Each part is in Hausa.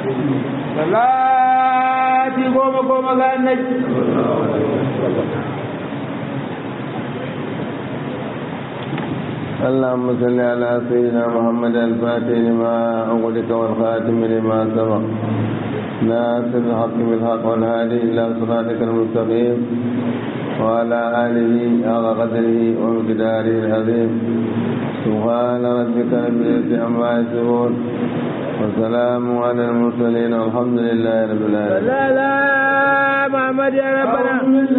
salati goma ga annabi اللهم صل على سيدنا محمد الفاتح لما أغلق والخاتم لما سبق ناصر الحق بالحق والهادي إلى صراطك المستقيم وعلى آله حق قدره ومقداره العظيم سبحان ربك رب العزة عما يصفون وسلام على المرسلين والحمد لله رب العالمين. لا لا محمد يا ربنا.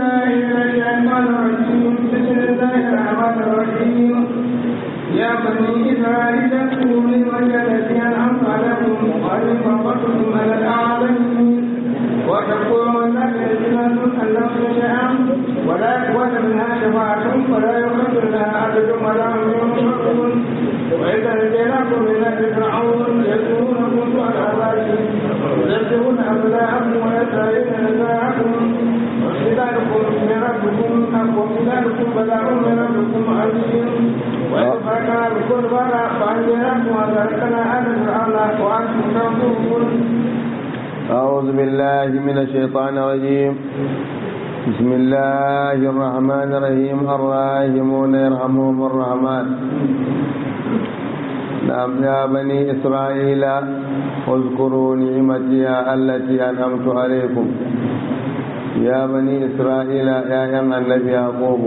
يا بني إسرائيل اذكروا نعمتي التي أنعمت عليكم وإذ فضلتكم على العالمين وتقولون لا تجدون أن نفس شيئا ولا يقبل منها شفاعة ولا يخرج لها عبد ولا هم ينصرون وإذا نجيناكم من آل فرعون يسألونكم سوء العذاب يذبحون أبناءكم ويستحيون نساءكم وخلالكم من ربكم وخلالكم بلاء من ربكم عظيم وإذ فرقنا بكل برع فأنجيناكم وتركنا آل فرعون وأنتم تنظرون. أعوذ بالله من الشيطان الرجيم. بسم الله الرحمن الرحيم. الراحمون يرحمهم الرحمن. نعم يا بني إسرائيل اذكروا نعمتي التي أنعمت عليكم. يا بني إسرائيل يا النبي يعقوب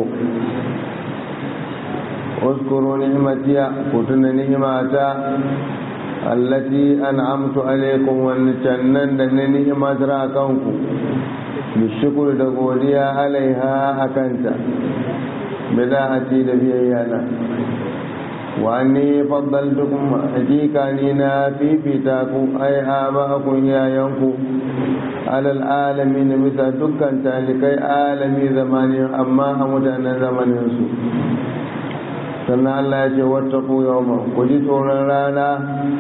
اذكروا نعمتي كتن نعمتا التي أنعمت عليكم والجنن نعمة راكمكم بالشكر دغوديا عليها أكنت بداعتي لبيانا وأني فضلتكم حقيقانينا في فتاكم أي آباءكم يا ينكو على العالمين مثل دكان لكي عالمي زماني أما أمتنا زمن ينسو sannan Allah ya ce wattaku yawma ku ji tsoron rana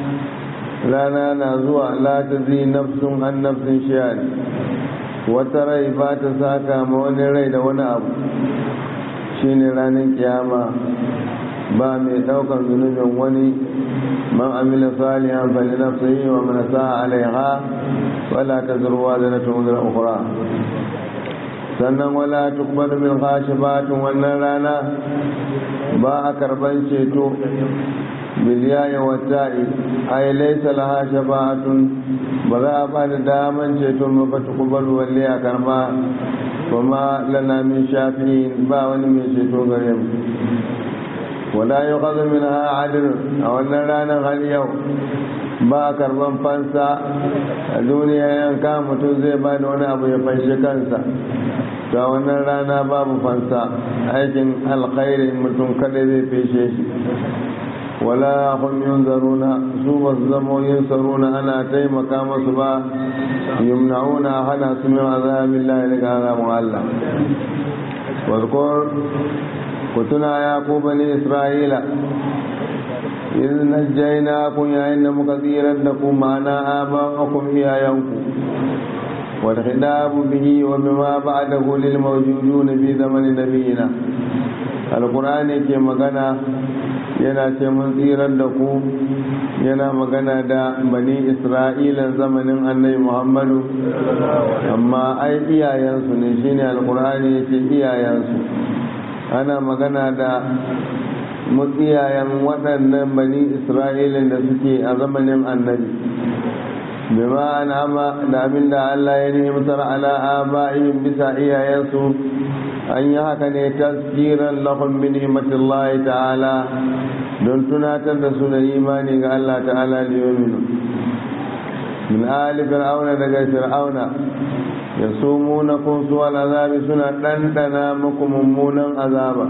na zuwa la tazi nafsun an nafsin shay'an wata rai ba ta saka ma wani rai da wani abu shine ranar kiyama ba mai daukan zunubin wani man amila salihan fali nafsihi wa man sa'a alaiha wala tazru wazratun wazra ukhra sannan wala tuqbalu min khashibatun wannan rana ba a karban ceto biliyayen wata'i ai laisa laha shafa'atun ba za a ba da daman ceto ba ta kubalu walle a karba kuma lana min shafi'in ba wani mai ceto gare mu wala yi kaza min ha adilun a wannan ranar har yau ba a karban fansa a duniya yanka mutum zai ba da wani abu ya fanshe kansa ta wannan rana babu fansa aikin alkhairin mutum kada zai feshe shi wala hum yunzaruna su ba su zamo yunsaruna ana taimaka masu ba yumna'una hana su min azabin lahi daga azamun Allah wadkur ku tuna ya ku bani isra'ila idan najjayna kun yayin da muka tsirar da ku ma'ana aba'akum iyayenku والخطاب به وبما بعده للموجودون في زمن نبينا القرآن ke magana yana ce mun tsirar da ku yana magana da bani isra'ila zamanin annabi muhammadu amma ai iyayensu ne shine alqur'ani yake iyayensu ana magana da iyayen waɗannan bani isra'ila da suke a zamanin annabi bima an'ama da abin da Allah ya nimtar ala aba'ihim bisa iyayensu an yi haka ne tazkiran lahum bi ni'matillahi ta'ala don tunatar da su da imani ga Allah ta'ala liyuminu min ali fir'auna daga fir'auna yasumunakum su'al azabi suna dandana muku mummunan azaba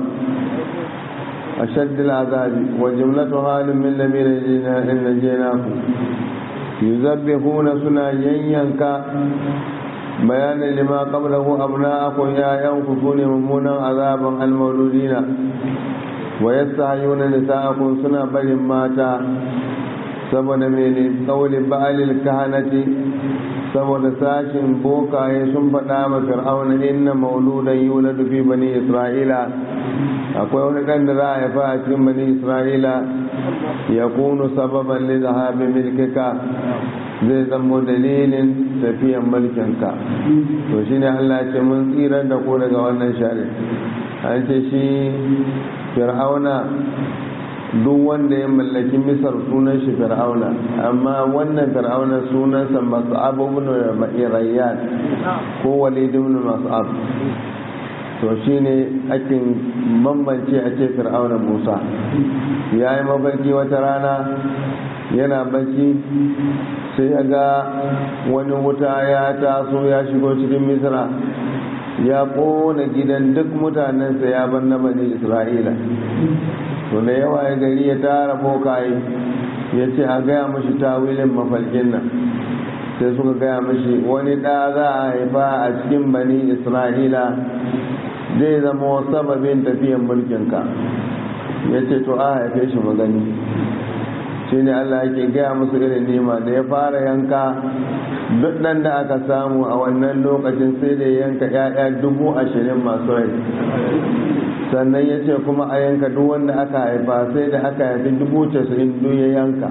ashaddil azabi wa jumlatu halin min lamina najinakum yuzabbihuna suna yanyanka bayanin lima qablahu abna'akum ya'yanku sune mummunan azaban almauludina wa yastahyuna nisa'akum suna barin mata saboda mene kaulin ba'alil kahanati saboda sashin bokaye sun faɗa ma fir'auna inna mauludan yuladu fi bani isra'ila akwai wani ɗan da za a haifa a cikin bani isra'ila ya kunu sababan li zahabi milkika zai zama dalilin tafiyan mulkinka. To shine Allah ce mun tsirar da ku daga wannan shari. An ce shi fir'auna duk wanda ya mallaki misar sunan shi fir'auna, amma wannan fir'auna sunansa Mas'ab ibn Rayyan ko Walid ibn Mas'ab. To shine ake bambance a ce fir'auna Musa ya yi mafarki wata rana yana bacci sai ya ga wani wuta ya taso ya shigo cikin Misra ya kona gidan duk mutanensa ya bar na bani Isra'ila. To da yawa ya gari ya tara bokaye ya ce a gaya mashi tawilin mafalkin nan, sai suka gaya mashi wani ɗa za a haifa a cikin bani Isra'ila zai zama sababin tafiyan mulkinka. Ya ce to a haife shi magani. Shi ne Allah yake gaya musu irin nema da ya fara yanka duk ɗan da aka samu a wannan lokacin sai da yanka 'ya'ya 20,000 masu rai. Sannan ya ce kuma a yanka duk wanda aka haifa sai da aka haifi 90,000 duk ya yanka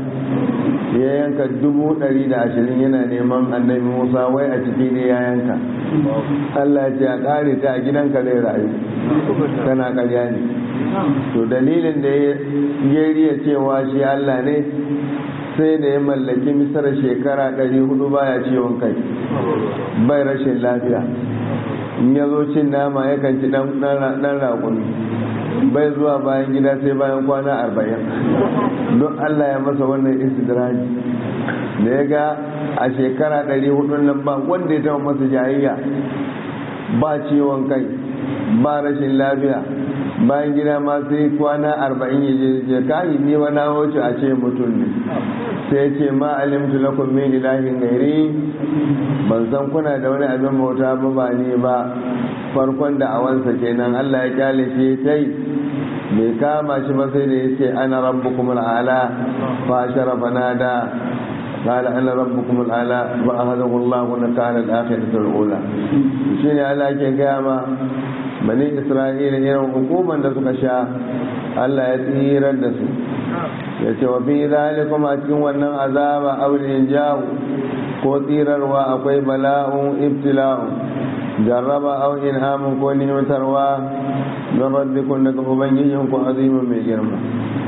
120,000 yana neman annabi Musa wai a ciki ne ya yanka. Allah ya ce a ƙare ta a gidanka zai rayu, kana ƙarya ne. To dalilin da ya riya cewa shi Allah ne sai da ya mallaki Misar shekara 400 baya ciwon kai, bai rashin lafiya. In ya zo cin nama yakan ci dan raƙumi, bai zuwa bayan gida sai bayan kwana 40. Don Allah ya masa wannan istidraji da ya ga a shekara 400 nan ba wanda ya taɓa masa jayayya, ba ciwon kai, ba rashin lafiya, bayan gida ma sai kwana 40 ya je kai ni wani wuce a ce mutum ne. Sai ce ma alimtu lakum min ilahin gairi, ban san kuna da wani abin bauta ba ni ba. Farkon da awansa kenan Allah ya kyale shi tai bai kama shi ba sai da yace ana rabbukum al'ala fa sharafa nada qala ana rabbukum al'ala wa ahadahu Allah nakala al-akhiratu al-ula. Shine Allah ke gaya ma bani Isra'ila irin hukuman da suka sha, Allah ya tsirar da su. Ya ce wa fi zalikum a cikin wannan azaba aulin jahu ko tsirarwa akwai bala'un ibtila'un jarraba au inhamun ko ni'matarwa don rabbikun daga ubangijin ku azimin mai girma.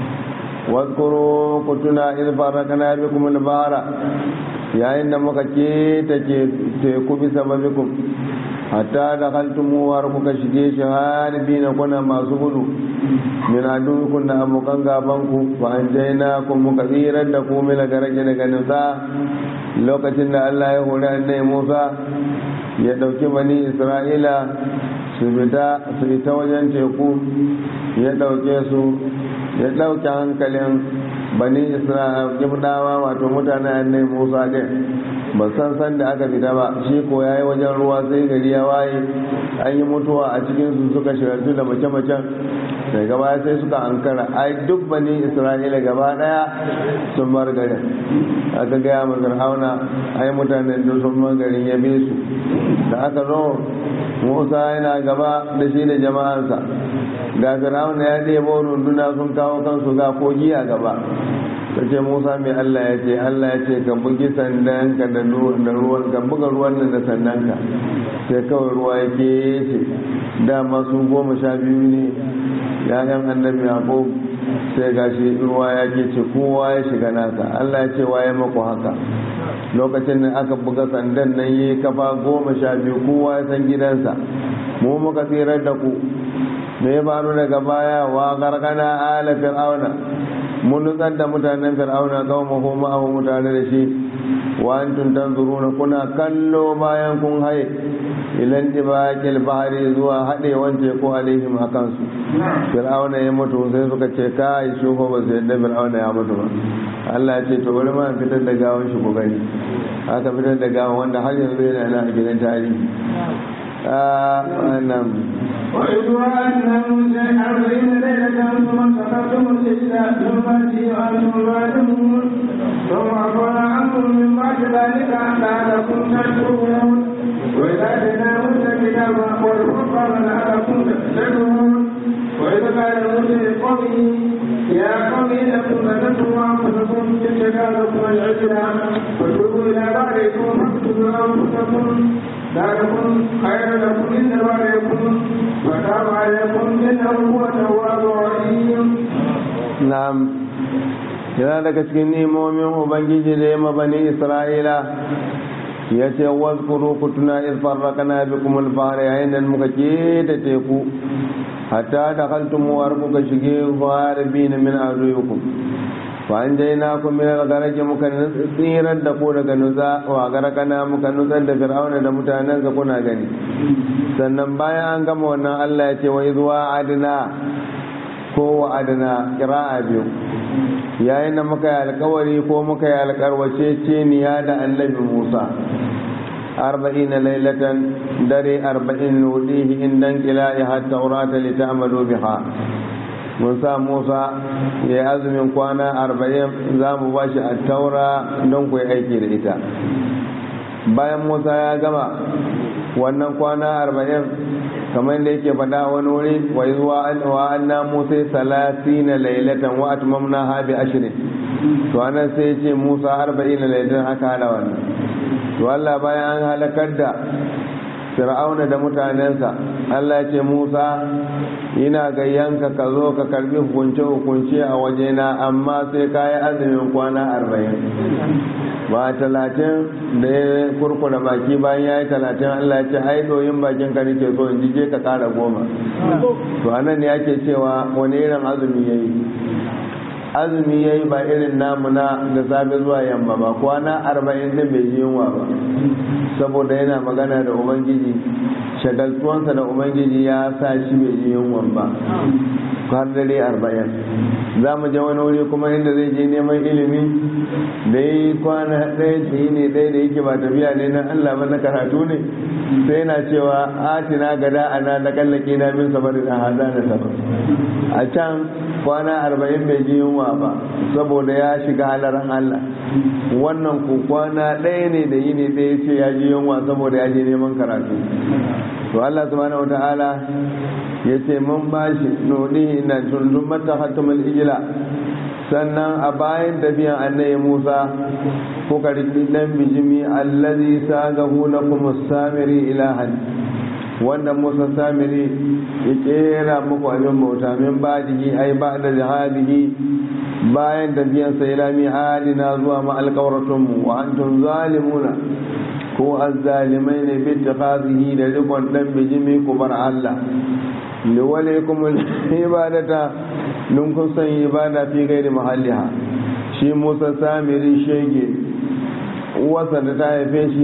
Wadkuru ku tuna iz faraqna bikum al-bahra, yayin da muka keta teku bisa babikum hatta da kaltumu har kuka shige shi haribina kuna masu gudu min adukum da abokan gabanku fa anjayna kun muka tsirar da ku mila garage daga nisa. Lokacin da Allah ya hore annabi Musa ya dauki bani Isra'ila su fita wajen teku, ya dauke su, ya dauke hankalin bani Isra'ila wato mutanen annabi Musa din ba san da aka fita ba. Shi ko yayi wajen ruwa sai gari ya waye, an yi mutuwa a cikin su suka shigartu da mace-macen. Sai gaba sai suka ankara ai duk bani Isra'ila gaba daya sun bar garin. Aka gaya ma Fir'auna ai mutanen da sun bar garin ya bi su. Da aka zo Musa yana gaba da shi da jama'ansa, ga Fir'auna ya ɗebo runduna sun kawo kansu ga kogi a gaba. Ta ce Musa mai Allah ya ce ka bugi sandanka da ruwan, ka buga ruwan nan da sandanka. Sai kawai ruwa yake ce dama su 12 ne ya'yan annabi Yaqub, sai gashi ruwa ya ke ce kowa ya shiga nasa. Allah ya ce waye maku haka. Lokacin da aka buga sandan nan yi kafa 12 kowa ya san gidansa. Mu muka tsirar da ku. Me ya faru daga baya? Wa gargana ala fir'auna, mun nutsar da mutanen fir'auna kawo ma'ahu mutane da shi. Wa antum tanzuruna, kuna kallo bayan kun haye ilan tibaqil bahri zuwa hadewan teku alaihim akan su. Fir'auna ya mutu sai suka ce kai shugo ba sai da fir'auna ya mutu ba. Allah ya ce to bari ma fitar da gawan shi ku gani. Aka fitar da gawan wanda har yanzu yana nan a gidan tarihi. وإذ وأن موسى 40 ليلة ثم سقطتم الإجل من بعده وأنتم ظالمون ثم عفونا عنكم من بعد ذلك لعلكم تشكرون وإذا آتينا موسى الكتاب والفرقان لعلكم تهتدون وإذ قال موسى لقومه يا قوم إنكم ظلمتم أنفسكم اتخاذكم العجلة وتوبوا إلى بارئكم فاقتلوا أنفسكم ذلكم خير لكم عند بارئكم وتاب عليكم إنه هو التواب الرحيم. نعم. yana daga cikin nimomin ubangiji da yamma bani isra'ila ya ce wazkuru ku tuna iz farraqna bikum al-bahra yayin da muka keta teku hatta dakhaltum wa kuka shige gharibin min aduwikum fa anjaynakum min al-gharq muka tsirar da ku daga nuza wa garakana muka nutsar da fir'auna da mutanen sa kuna gani sannan bayan an gama wannan Allah ya ce wa iz wa'adna ko wa'adna qira'a biyu yayin da muka yi alkawari ko muka yi alkarwace ce niya da annabi Musa 40 lailatan dare 40 nudihi indan kila'i hatta taurata li ta'malu biha Musa ya yi azumin kwana 40 za mu ba shi at-taura don ku yi aiki da ita bayan Musa ya gama wannan kwana 40 kamar da yake faɗa wani wuri wa zuwa anna Musa 30 lailatan wa atmamna ha bi 20 to anan sai ce Musa 40 lailatan haka hada wannan to Allah bayan an halakar da Fir'auna da mutanensa Allah ya ce Musa ina gayyanka ka zo ka karbi hukunce a wajena amma sai ka yi azumin kwana 40 ba 30 da ya kurkura baki bayan ya yi 30 Allah ya ce ai doyin bakin ka nake so in je ka kara 10 to anan ne ake cewa wani irin azumi yayi ba irin namuna da safe zuwa yamma ba kwana 40 din bai yi yunwa ba saboda yana magana da ubangiji shagaltuwansa da ubangiji ya sa shi bai yi yunwa ba har dare 40 za mu je wani wuri kuma inda zai je neman ilimi da yi kwana ɗaya ce ne ɗaya da yake ba tafiya ne na Allah ba na karatu ne sai yana cewa atina gada ana da kallake na min sabarin a hada da sabar a can kwana 40 bai ji yunwa ba saboda ya shiga halaran Allah wannan ku kwana ɗaya ne da yi ne ɗaya ce ya ji yunwa saboda ya je neman karatu to Allah subhanahu wataala ya ce mun ba shi nuni na tundun mata hatumul ijila sannan a bayan tafiyan annabi Musa kuka riki dan bijimi allazi sagahu lakum as-samiri ilahan wanda Musa Samiri ya kera muku abin bauta min badihi ai ba'da jihadihi bayan tafiyan sa ila mi'adina zuwa ma alqawratum wa antum zalimuna ko azzalimai ne bi tafasihi da rikon dan bijimi ku bar Allah liwalaikum ibadata nun kun san ibada fi gairi mahalliha shi Musa Samiri shege uwarsa da ta haife shi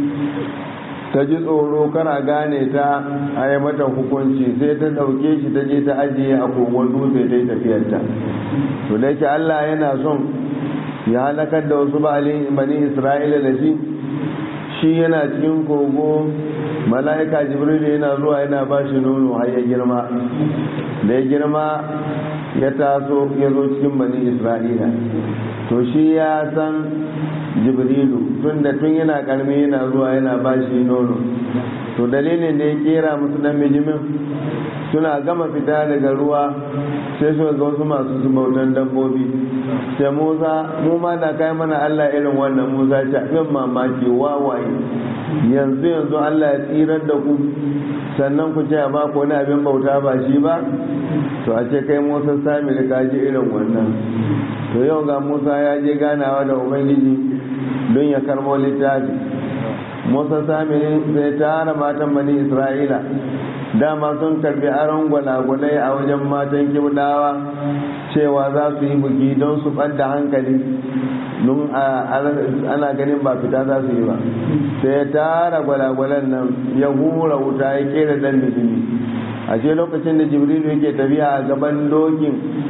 ta ji tsoro kara gane ta a yi mata hukunci sai ta ɗauke shi ta je ta ajiye a kogon dutse ta yi tafiyarta to da yake Allah yana son ya halakar da wasu bani Isra'ila da shi yana cikin kogo mala'ika Jibril yana zuwa yana ba shi nono har ya girma da ya girma ya taso ya zo cikin bani Isra'ila to shi ya san Jibrilu tun yana karmi yana zuwa yana ba shi nono to dalilin da ya kera musu dan bijimin suna gama fita daga ruwa sai su ga wasu masu su bautan dabbobi sai Musa mu ma da kai mana Allah irin wannan Musa ce abin mamaki wawaye yanzu Allah ya tsirar da ku sannan ku ce ba ku wani abin bauta ba shi ba to a ce kai Musa Samiri ka ji irin wannan to yau ga Musa ya je ganawa da Ubangiji don ya karbo littafi Musa Samiri zai tara matan bani Isra'ila dama sun karbi aron gwalagwalai a wajen matan kibdawa cewa za su yi bugi don su ɓadda hankali don ana ganin ba fita za su yi ba sai ya tara gwalagwalan nan ya hura wuta ya kera dan bijimi a ce lokacin da Jibrilu yake tafiya a gaban dokin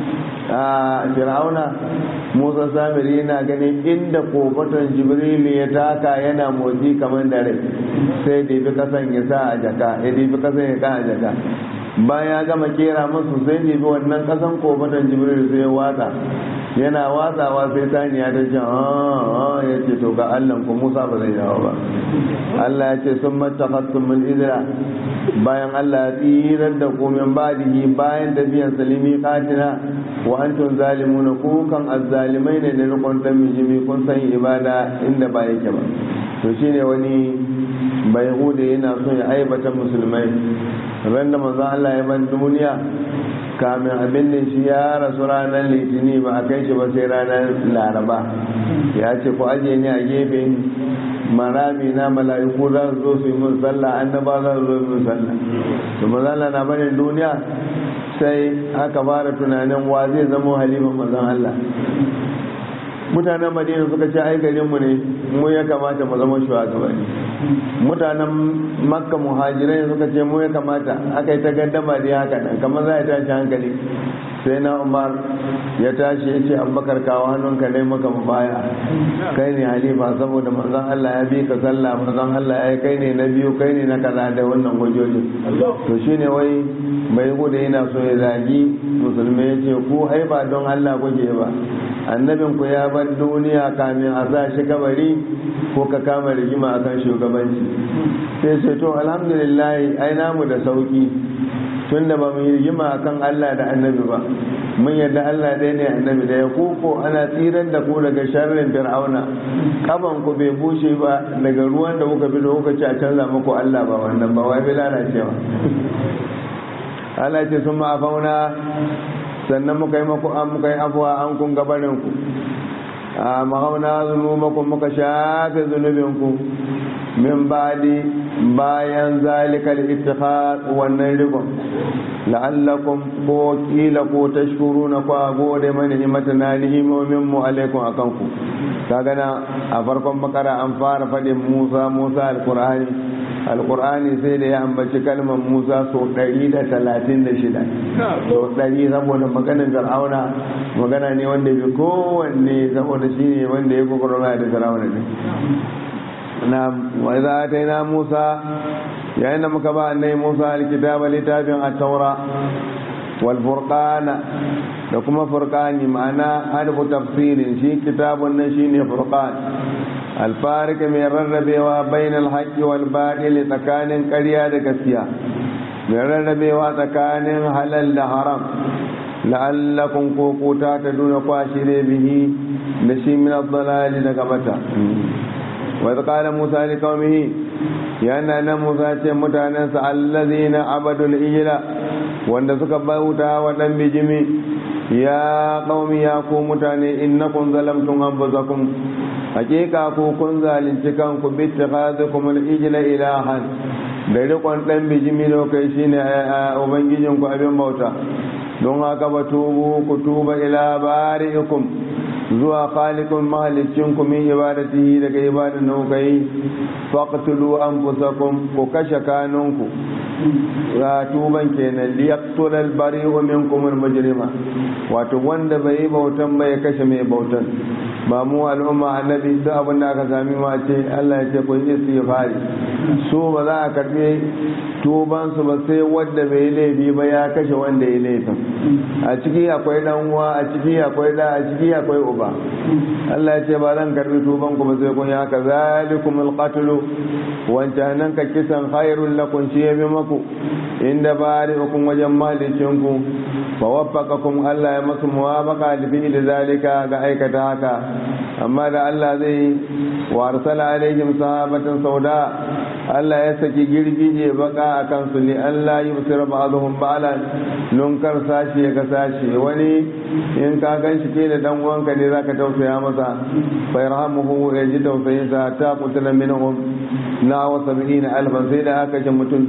a Fir'auna Musa Samiri yana ganin inda kofaton Jibrilu ya taka yana motsi kamar da rai sai da bi kasan ya sa a jaka ya bi kasan ya ka a jaka bayan ya gama kera musu sai da bi wannan kasan kofaton Jibrilu sai ya watsa yana watsawa sai saniya ta ce ya ce to ga Allah ku Musa ba zai dawo ba. Allah ya ce sun matakhassum min idra, bayan Allah ya tsirar da ku min badihi bayan tafiyan salimi qatina wa antum zalimuna, ku kan azzalimai ne da rikon dan mijimi kun san ibada inda ba yake ba. to shine wani bai hude yana so ya aibata musulmai ran da manzo Allah ya ban duniya kamin abin da shi ya rasu ranar litini ba a kai shi ba sai ranar laraba. Ya ce ku aje ni a gefe marami na mala'iku za su zo su yi mun sallah, annaba za su zo yi mun sallah. to manzo Allah na barin duniya sai aka fara tunanin wa zai zama halifan manzon Allah. Mutanen Madina suka ce ai garinmu ne, mu ya kamata mu zama shugabanni. Mutanen Makka muhajirai suka ce mu ya kamata, aka yi ta gaddama da haka nan kamar za a tashi hankali. Sai na Umar ya tashi ya ce Abubakar kawo hannunka dai maka baya, kai ne halifa saboda manzon Allah ya bi ka sallah, manzon Allah ya kai ne na biyu, kai ne na kaza da wannan hujjojin. To shine wai bai gudu yana so ya zagi musulmai, ya ce ku ai ba don Allah kuke ba, annabin ku ya bar duniya kamin a sa shi kabari ko ka kama rigima akan shugabanci. Sai sai to alhamdulillah ai namu da sauki tunda ba mu yi rigima akan Allah da annabi ba, mun yadda Allah ɗaya ne annabi da ya kuko ana tsirar da ku daga sharrin fir'auna, kaban ku bai bushe ba daga ruwan da kuka bi da kuka ci a canza muku Allah ba, wannan ba wai bi lalacewa. Allah ce sun ma'afauna sannan muka yi afuwa an kun gabaninku a mahauna zunumakon muka shafe zunubinku min badi bayan zalikal ittikhad wannan rikon la'allakum ko kila ko tashkuruna ko gode mana ni'matana ni'imomin mu alaikum akanku. kaga na a farkon bakara an fara fadin Musa alqur'ani sai da ya ambaci kalmar Musa so 136 so 100 saboda maganar Fir'auna magana ne wanda bi kowanne saboda shi ne wanda ya gogorona da Fir'auna ne. na wa idza ataina Musa yayin da muka ba annabi Musa alkitaba littafin at-taura wal furqana da kuma furqani ma'ana harfu tafsirin shi kitabun nan shine furqan alfarik mai rarrabewa bainal haqqi wal batil tsakanin ƙarya da gaskiya, mai rarrabewa tsakanin halal da haram, la'allakum kukuta ta duna kwashire bihi da shi min ad-dalali daga bata. wa idh qala Musa li qaumihi yana nan Musa ce mutanensa allazina abadul ijla wanda suka bauta wa dan bijimi, ya qaumi ya ku mutane innakum zalamtum anfusakum hakika ku kun zalunci kanku bi ittikhadhukum al-ijla ilahan da rikon dan bijimi lokai shine ubangijin ku abin bauta. don haka ba ku tuba ila bari'ikum zuwa khaliqun mahalicin ku min ibadatihi daga ibadan da kuka yi, faqtulu anfusakum ku kashe kanunku ya tuban kenan liyaqtul al-bari'u minkum al-mujrima, wato wanda bai bautan bai kashe mai bautan. ba mu al'umma annabi duk abin da aka sami ma ce Allah ya ce ku yi istighfari, su ba za a karbi tuban su ba sai wanda bai laifi ba ya kashe wanda ya laifin. a ciki akwai dan uwa, a ciki akwai da, a ciki akwai uba. Allah ya ce ba zan karbi tuban ku ba sai kun yi haka. zalikumul qatlu wancanan ka kisan khairul lakum shi yabi maku inda bari'ukum wajen malicin ku fa waffaqakum Allah ya masu muwafaqa li da zalika ga aikata haka. amma da Allah zai warsala alaihim sahabatan sauda, Allah ya saki girgije baka akan su li Allah yusir ba'dhum ba'lan nunkar sashi ya ga sashi. wani in ka ganshi ke da dan uwanka ne zaka tausaya masa, fa yarhamuhu ya ji tausayin sa ta qutila minhum na wa 70,000 sai da aka ce mutum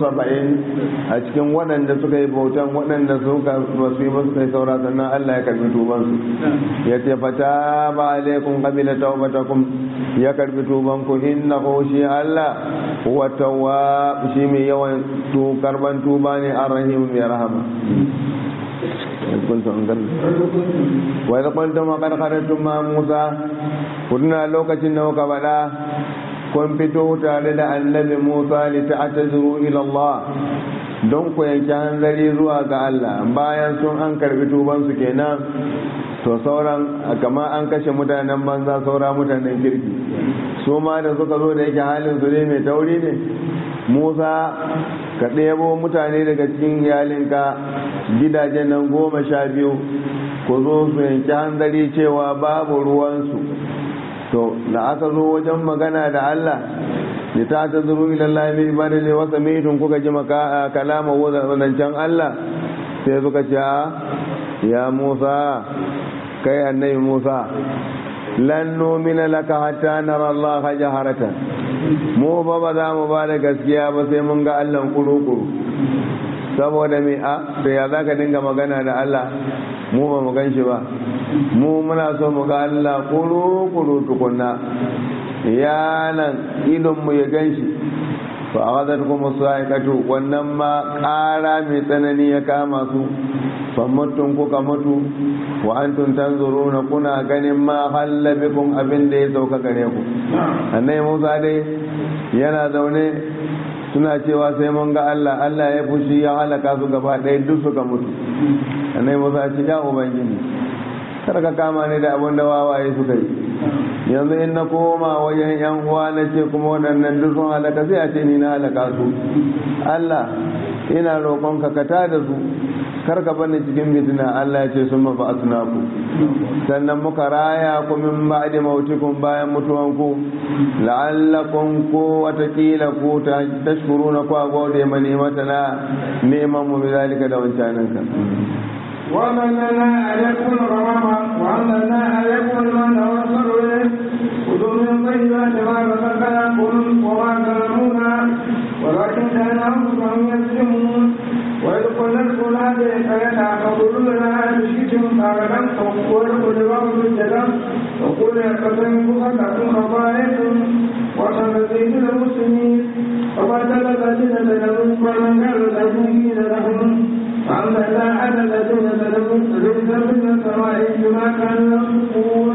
70,000 a cikin waɗanda suka yi bautan, waɗanda suka basu yi basu kai saura, sannan Allah ya karbi tuban su. ya ce fata ba alaikum qabila tawbatakum, ya karbi tuban ku innahu shi Allah huwa tawwab shi mai yawan karban tuba ne arrahim mai rahama. wa idh qultum qad kharajtum ma Musa, kunna lokacin da muka bada kun fito tare da annabi Musa li ta'tazuru ila Allah don ku yanke hanzari zuwa ga Allah bayan sun an karbi tuban su kenan to sauran kama an kashe mutanen banza saura mutanen kirki su ma da suka zo da yake halin su ne mai tauri ne. Musa ka ɗebo mutane daga cikin iyalinka gidajen nan 12 ku zo su yanki hanzari cewa babu ruwansu. To da aka zo wajen magana da Allah da ta zuru ilallahi mai ibada ne wasa metun kuka ji kalama wadancan Allah sai suka ce ya Musa kai annabi Musa lan numina laka hatta nara Allah jaharatan mu ba za mu ba da gaskiya ba sai mun ga Allah kuru-kuru. Saboda me to ya zaka dinga magana da Allah mu ba mu ganshi ba, mu muna so mu ga Allah kuru-kuru tukunna ya nan idonmu ya ganshi. fa aghadar kuma sa'iqatu wannan ma ƙara mai tsanani ya kama su fammatun kuka mutu wa antum tanzuruna kuna ganin ma halla bikum abin da ya sauka gare ku. Annabi Musa dai yana zaune suna cewa sai mun ga Allah, Allah ya fushi ya halaka su gaba ɗaya duk suka mutu. Annabi Musa ya ce ya ubangiji kar ka kama ni da abin da wawaye suka yi, yanzu in na koma wajen yan uwa na ce kuma waɗannan duk sun halaka sai a ce ni na halaka su. Allah ina roƙonka ka tada su kar ka bani cikin fitina. Allah ya ce sun mafi asnaku sannan muka raya ku min ba'di mautikum bayan mutuwanku la'allakum ku watakila ku tashkuruna ku gode ma ni'matana neman mu bi zalika da wancanin ka. وَمَنَّنَا عَلَيْكُمْ الْغَمَامَ وَأَنزَلْنَا عَلَيْكُمُ الْمَنَّ وَالسَّلْوَىٰ خُذُوا مِن طَيِّبَاتِ مَا رَزَقْنَاكُمْ وَمَا ظَلَمُونَا وَلَكِنْ كَانُوا أَنفُسَهُمْ يَظْلِمُونَ وَإِذْ قُلْنَا ادْخُلُوا هَٰذِهِ الْقَرْيَةَ فَكُلُوا مِنْهَا شِئْتُمْ رَغَدًا وَادْخُلُوا الْبَابَ سُجَّدًا وَقُولُوا حِطَّةٌ نَّغْفِرْ لَكُمْ خَطَايَاكُمْ وَسَنَزِيدُ الْمُحْسِنِينَ وَبَدَّلَ الَّذِينَ ظَلَمُوا قَوْلًا غَيْرَ الَّذِي قِيلَ لَهُمْ فَأَنزَلْنَا عَلَى الَّذِينَ ظَلَمُوا رِجْزًا مِّنَ السَّمَاءِ بِمَا كَانُوا يَفْسُقُونَ.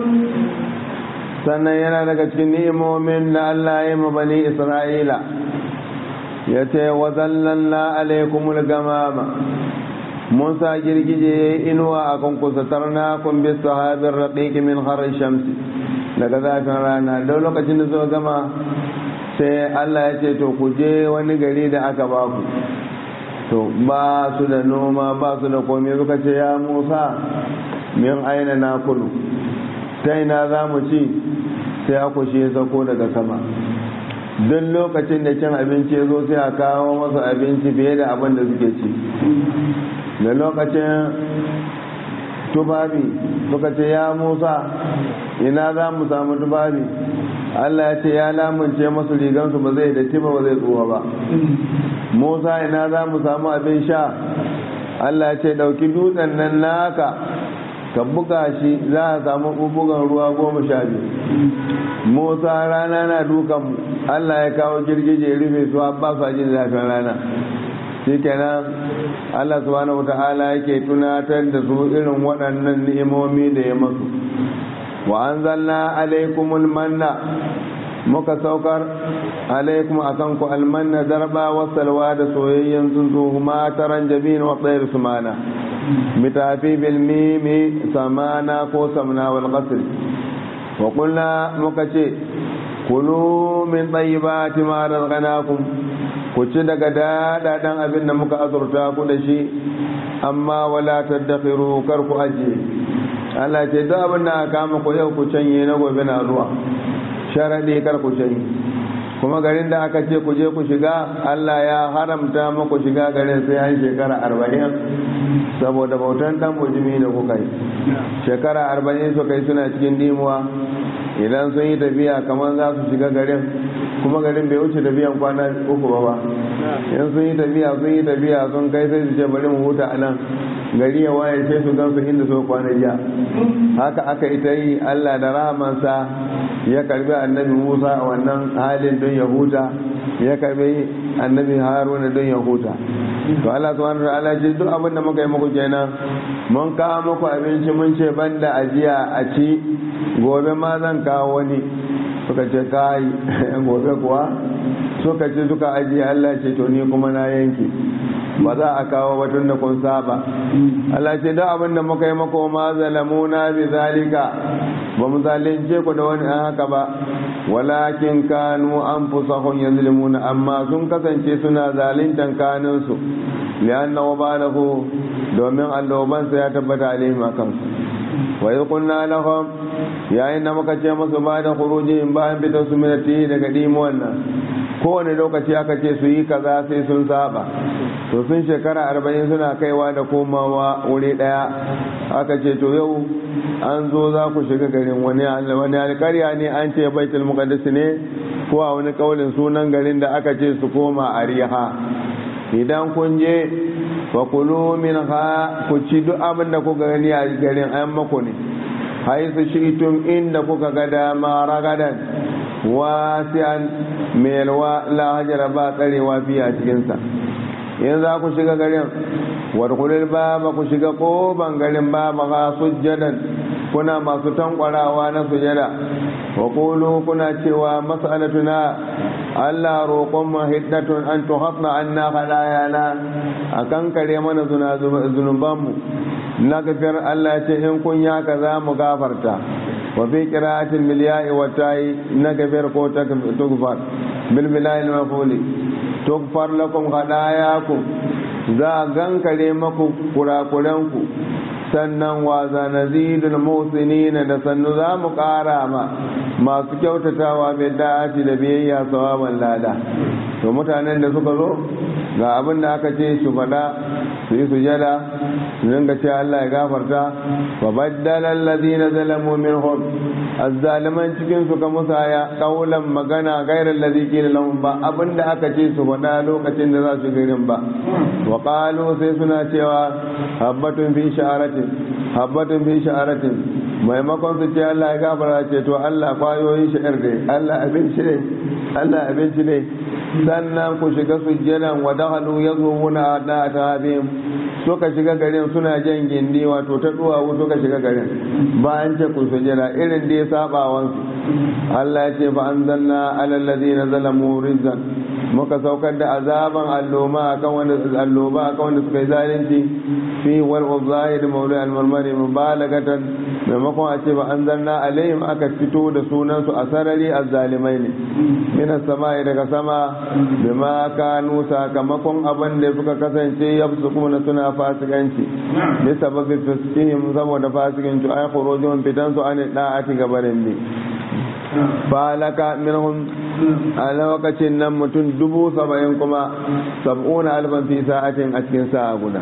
sannan yana daga cikin ni'imomin da Allah ya yi bani Isra'ila ya ce wa zallalna alaikumul gamama mun sa girgije inuwa a kan kusatarna kun bi sahabin raqiq min harar shamsi daga zafin rana. don lokacin da suka gama sai Allah ya ce to ku je wani gari da aka ba ku, to ba su da noma ba su da komai. suka ce ya Musa min aina na kulu, ta ina za mu ci? sai aku shi ya sauko daga sama. don lokacin da cin abinci ya zo sai a kawo masu abinci fiye da abin da suke ci. da lokacin tufafi suka ce ya Musa ina za mu samu tufafi? Allah ya ce ya lamunce masu rigansu ba zai datti ba zai tsuwa ba. Musa ina za mu samu abin sha? Allah ya ce dauki dutsen nan naka ka buga shi za a samu bubugan ruwa 12. Musa rana na dukan Allah ya kawo girgije rufe su ba su jin zafin rana. shikenan Allah subhanahu wata'ala yake tunatar da su irin waɗannan ni'imomi da ya masu. wa anzalna alaikumul manna muka saukar alaikum akan ku almanna darba wasalwa da soyayyen tsuntsu mataran jabin wa tsayar sumana bitafi bil mimi samana ko samna wal qasr wa qulna muka ce kulu min tayyibati ma razaqnakum ku ci daga daɗaɗen abin da muka azurta ku da shi amma wala tadakhiru kar ku ajiye. Allah ce duk abin da aka kama ku yau ku canye na gobe na zuwa, sharadi kar ku canye. kuma garin da aka ce ku je ku shiga Allah ya haramta muku shiga garin sai an shekara 40 saboda bautan dan bujimi da kuka yi. shekara 40 suka yi suna cikin dimuwa. idan sun yi tafiya kamar za su shiga garin kuma garin bai wuce tafiyan kwana 3 ba. in sun yi tafiya sun kai sai su ce bari mu huta a nan, gari ya waye sai su gan su inda su kwana jiya. haka aka ita yi. Allah da rahamansa ya karbi annabi Musa a wannan halin don ya huta, ya karbi annabi Haruna don ya huta. to Allah subhanahu wa ta'ala ce duk abin da muka yi muku kenan, mun kawo muku abinci mun ce banda ajiya a ci, gobe ma zan kawo wani. suka ce kai gobe kuwa suka ce suka ajiye. Allah ce to ni kuma na yanki ba za a kawo batun da kun saba. Allah ce da abin da muka yi mako ma zalamuna bi zalika ba mu zalunce ku da wani haka ba, walakin kanu anfusahum yazlimuna, amma sun kasance suna zaluntan kanunsu lianna wabalahu domin allobansa ya tabbata alaihim akan su. wa idh qulna lahum yayin da muka ce musu ba da khurujihim bayan fitar su minati daga dimuwan nan, kowane lokaci aka ce su yi kaza sai sun saba, to sun shekara 40 suna kaiwa da komawa wuri daya, aka ce to yau an zo za ku shiga garin wani alƙarya ne, an ce baitul muqaddas ne ko a wani kaulin sunan garin da aka ce su koma ariha. idan kun je wa kulu minha ku ci duk abin da kuka gani a garin ayan mako ne, haisu shi'tum inda kuka ga dama ragadan wasi'an melwa la hajara ba tsarewa biya cikinsa. in za ku shiga garin wadkulil baba ku shiga koban garin baba ga sujjadan kuna masu tankwarawa na sujada, wa qulu kuna cewa mas'alatuna Allah roƙon mu hiddatun an tuhafna anna khalayana, akan kare mana zunubanmu na gafir. Allah ce in kun ya ka za mu gafarta. wa fi qira'atin bil ya'i wa ta'i na gafir ko tugfar bil bilal mafuli tugfar lakum khalayakum, za gankare maku kurakuranku. sannan wa zanazidul muhsinina, da sannu za mu ƙara masu kyautatawa bai da'ati da biyayya sawaban lada. to mutanen da suka zo ga abin da aka ce su faɗa su yi sujada su dinga ce Allah ya gafarta, fa baddala alladhina zalamu minhum, azzaliman cikin su ka musaya kaulan magana gairar ladhi qila lahum, ba abin da aka ce su faɗa lokacin da za su garin ba. wa qalu sai suna cewa habbatun fi sha'aratin, maimakon su ce Allah ya gafara ce to Allah kwayoyin sha'ir ne, Allah abinci ne. sannan ku shiga sujjadan wa dakhalu yazumuna da tabim, suka shiga garin suna jan gindi, wato ta duwawu suka shiga garin bayan ce ku sujjada irin da ya sabawan su. Allah ya ce fa anzalna alal ladina zalamu rizqan, muka saukar da azaban alloma akan wanda suka yi zalunci fi wal zahir mawdu al marmari mubalagatan, maimakon a ce ba anzalna alaihim aka fito da sunan su a sarari azzalimai ne minas sama'i daga sama, bima kanu sakamakon abin da suka kasance yafsukuna suna fasikanci bi sababi fiskihim, saboda fasikanci ay khurujun fitan su an da'ati gabarin ne. falaka minhum a lokacin nan mutum 70,000 kuma 70,000 fi sa'atin a cikin sa'a guda.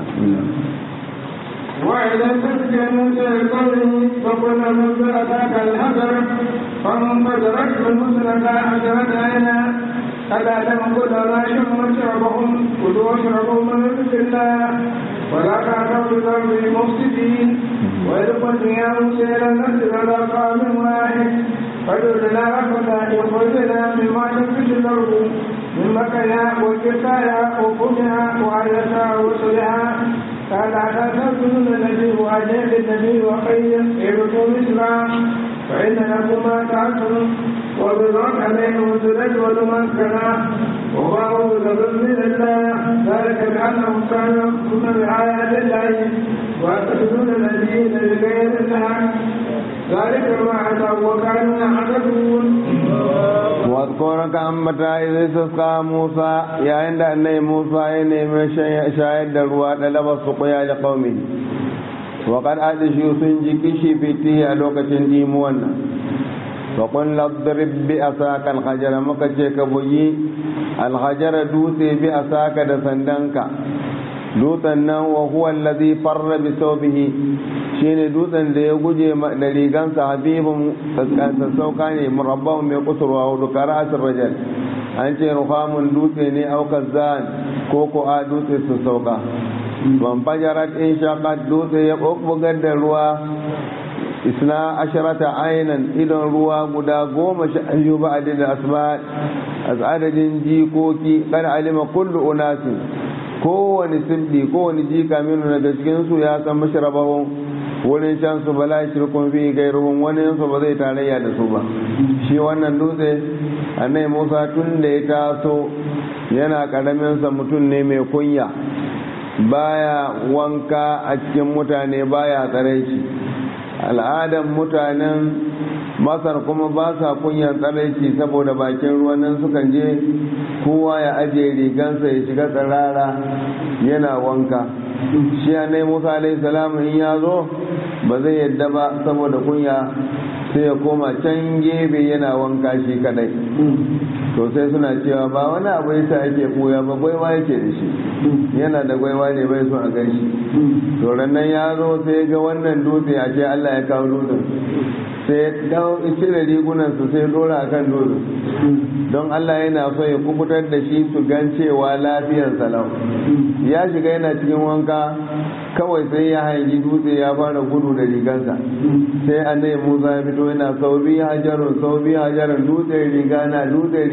وإذا تسجنوا سيقضي فقلنا نزل ذاك الهجر فانفجرت المسلمة 10 عينا ألا تنقل راشم وشربهم كلوا واشربوا من رزق الله ولا تعثوا في الأرض مفسدين. وإذ قلت يا موسى لن نصبر على طعام واحد فادع لنا ربك يخرج لنا مما تنبت الأرض من مكنها وكفاها وفمها وعدسها وصلها قال لا تأكلون الذي هو أجل النبي وخير يبقوا مثلا فإن لكم ما تعصرون وبالرد عليهم الزلج والمسكنة وهو ذنب من الله ذلك بأنهم كانوا يكفرون بآيات الله ويقتلون الذين بغير الحق ذلك ما عتوا وكانوا يعتدون. واذكرك أمتا إذ استسقى موسى يا عند أن موسى ينمي شاهد الرواة لبس سقيا لقومه وقد أدشوا سنجي كشي فتيه ألوكة ديمونا فقل اضرب بأساك الحجر مكجيك بوي الحجر دوسي بأساك دسندنك دوتنا وهو الذي فر بثوبه shine dutsen da ya guje da rigansa habibun sassauka ne murabba'un mai kusurwa hudu kara'atul rajal, an ce ruhamun dutse ne aukar zan ko ko a dutse sassauka. ban fajarat in shaqat dutse ya bubbugar da ruwa 12 ainan idon ruwa guda 12 ba adadin asma adadin jikoki kada alima kullu unasin, kowane sibbi kowane jika minu daga cikin su ya san mashrabahum wurin shan su bala shirkun fi gairuhun wani su ba zai tarayya da su ba. shi wannan dutse annai Musa tun da ya taso yana karamin sa mutum ne mai kunya baya wanka a cikin mutane baya tsaraici. Al'adan mutanen Masar kuma ba sa kunyan tsaraici saboda bakin ruwan nan sukan je kowa ya ajiye rigansa ya shiga tsirara yana wanka. Shi annabi Musa alaihi salam in ya zo ba zai yadda ba saboda kunya sai ya koma can gefe yana wanka shi kadai. To sai suna cewa ba wani abu yasa ake koya ba, gwaiwa yake da shi, yana da gwaiwa ne bai so a gan shi. To rannan ya zo sai ga wannan dutse a ce Allah ya kawo dutsen, sai dawo cire rigunansu sai dora a kan dutsen don Allah yana so ya kubutar da shi su gan cewa lafiyar salau. Ya shiga yana cikin wanka kawai sai ya hangi dutse ya fara gudu da rigansa, sai annabi Musa ya fito yana saubi hajarun dutse rigana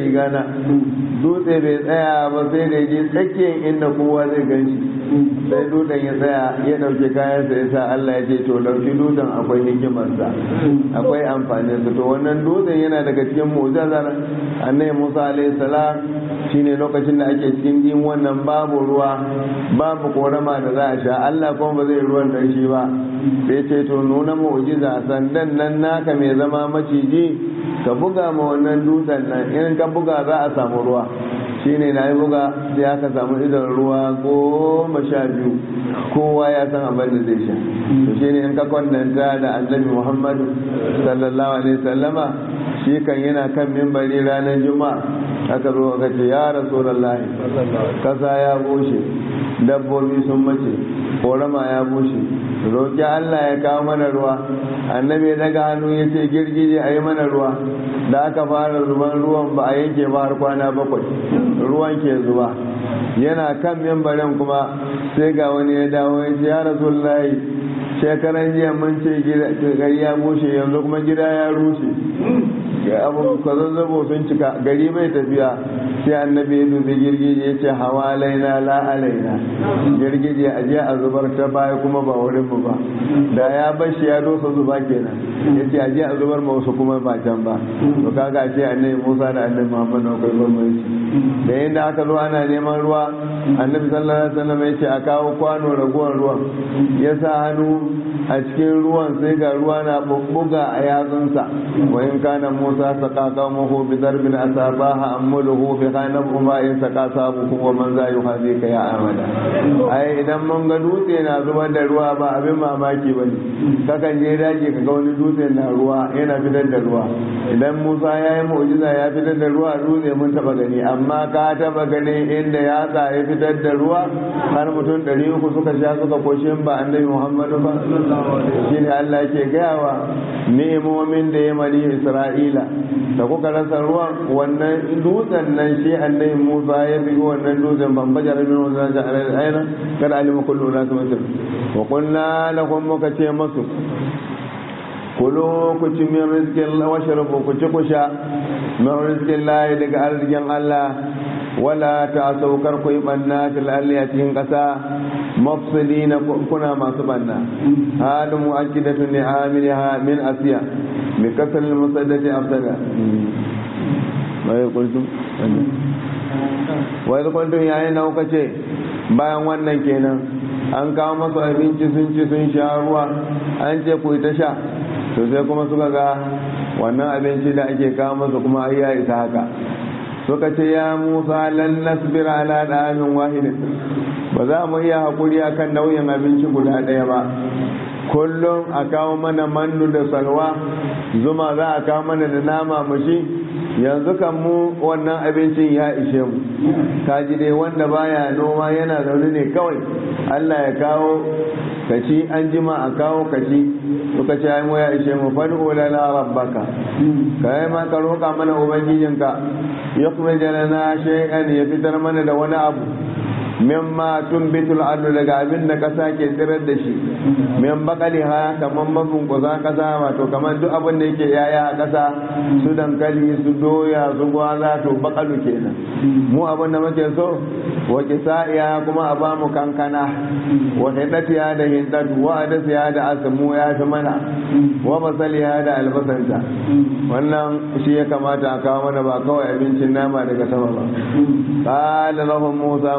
dutse bai tsaya ba sai da je tsakiyar inda kowa zai gan shi, sai dutsen ya tsaya ya dauke kayansa ya sa Allah ya ce to dauki dutsen akwai hikimarsa akwai amfanin su. To wannan dutsen yana daga cikin mu'jizar annabi Musa alaihi salam, shine lokacin da ake cikin din wannan babu ruwa babu korama da za a sha, Allah kuma ba zai ruwan da shi ba, sai ce to nuna mu'jiza sandan nan naka mai zama maciji ka buga ma wannan dutsen nan, in ka buga za a samu ruwa. Shine na yi buga sai aka samu idan ruwa 12 kowa ya san abin da zai sha. To shine in ka kwandanta da annabi Muhammadu sallallahu alaihi wasallama, shi kan yana kan mimbari ranar juma'a aka zo aka ce ya rasulullahi kasa ya bushe, dabbobi sun mace, korama ya bushe, roƙi Allah ya kawo mana ruwa. Annabi daga hannu ya ce girgije a yi mana ruwa. Da aka fara zuban ruwan ba a yanke ba har kwana 7 ruwan ke zuba. Yana kan mimbarin kuma sai ga wani ya dawo ya ce ya rasulullahi shekaran jiya mun ce gari ya bushe yanzu kuma gida ya rushe, abu kwazazzabo sun cika gari bai tafiya. Sai annabi ya dubi girgije ya ce hawa laina la alaina, girgije a je a zubar ta baya kuma ba wurin mu ba, da ya bashi ya dosa zuba kenan, ya ce a je a zubar ma wasu kuma ba can ba. To kaga ce annabi Musa da annabi Muhammad akwai bambanci. Da yadda aka zo ana neman ruwa, annabi sallallahu alaihi wasallam ya ce a kawo kwano raguwar ruwan, ya sa hannu a cikin ruwan sai ga ruwa na bubbuga a yatsunsa. Wa in kana Musa saqa qawmuhu bi darbin asabaha amuluhu bi khanab umma in saqa sabukum wa man za yuhadika ya amada. Ai idan mun ga dutse na zubar da ruwa ba abin mamaki bane, kakan je daji ka ga wani dutse na ruwa yana fitar da ruwa. Idan Musa ya yi mu'jiza ya fitar da ruwa dutse mun taba gani, amma ka taba gani inda ya ya fitar da ruwa har mutum 300 suka sha suka koshin ba annabi Muhammadu ba. Shine Allah yake gayawa ni'imomin da ya mali Isra'ila da kuka rasa ruwan wannan dutsen nan shi annabi Musa ya bi wannan dutsen ban bajar min wannan ja'ala al-ayna kada alima kullu nas masir wa qulna lahum muka ce masu kulu ku ci min rizqin Allah wa sharabu ku ci ku sha min rizqin Allah daga arzikin Allah wala ta saukar ku yi banna fil ardi a cikin kasa mafsidina kuna masu banna. Hadu mu'akkidatu ni'amiliha min asiya bi kasr al musaddati afsada wai kuntum yayin da kuka ce bayan wannan kenan an kawo masu abinci sun ci sun sha ruwa an ce ku ta sha, to sai kuma suka ga wannan abinci da ake kawo masu kuma ai ya isa haka. Suka ce ya Musa lan nasbira ala da'amin wahidin, ba za mu iya haƙuri akan nauyin abinci guda ɗaya ba. Kullum a kawo mana mannu da salwa, zuma za a kawo mana da nama mu ci, yanzu kan mu wannan abincin ya ishe mu. Kaji dai wanda baya noma yana zaune ne kawai, Allah ya kawo kaci an jima a kawo kaci. Suka ce ai mu ya ishe mu, fad'u lana rabbaka, kai ma ka roƙa mana ubangijinka yukhrij lana shay'an, ya fitar mana da wani abu mimma tumbitul ardu daga abin da kasa ke tsirar da shi, min bakaliha kaman mabunkuza kasa, wato kaman duk abin da yake yaya a kasa, su dankali su doya su gwaza, to bakalu kenan. Mu abin da muke so wa kisaiya kuma a bamu kankana, wa hidatiya da hindatu, wa adasiya da asmu ya fi mana, wa basaliya da albasanta. Wannan shi ya kamata a kawo mana, ba kawai abincin nama daga sama ba. Qala lahum Musa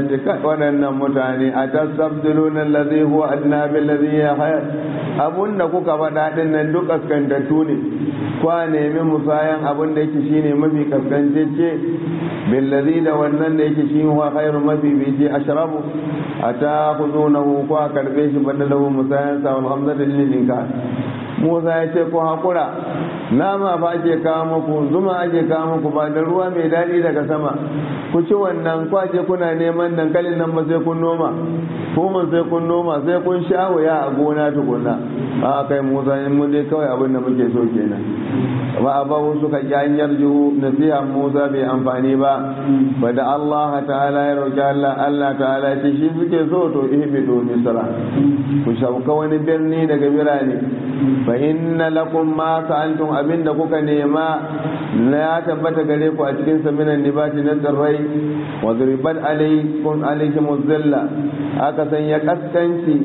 ce waɗannan mutane a tasabdiluna allazi huwa adna bil ladhi ya hayat abunda kuka faɗa din nan duk kaskantattu ne kwa nemi musayan abin da yake shine mafi kaskantacce bil ladhi da wannan da yake shi huwa khairu mafi biji ashrabu ata'khudunahu kwa karbe shi badalahu musayan sa wal hamdatu lil inkar Musa ya ce ko hakura nama fa ake kawo muku zuma ake kawo muku ba da ruwa mai daɗi daga sama ku ci wannan kwace kuna neman dankalin nan ba sai kun noma kuma sai kun noma sai kun sha wuya a gona tukuna a kai Musa in mun dai kawai abin da muke so kenan ba abawu suka ki hanyar juhu nasiha Musa bai amfani ba ba da Allah ta'ala ya roki Allah ta'ala ya ce shi suke so to ihbidu misra ku shauka wani birni daga birane fa inna lakum ma sa'altum abinda kuka nema na ya tabbata gare ku a cikin saminan nibati na tsirrai wa zuribat alaikum zilla aka sanya kaskanci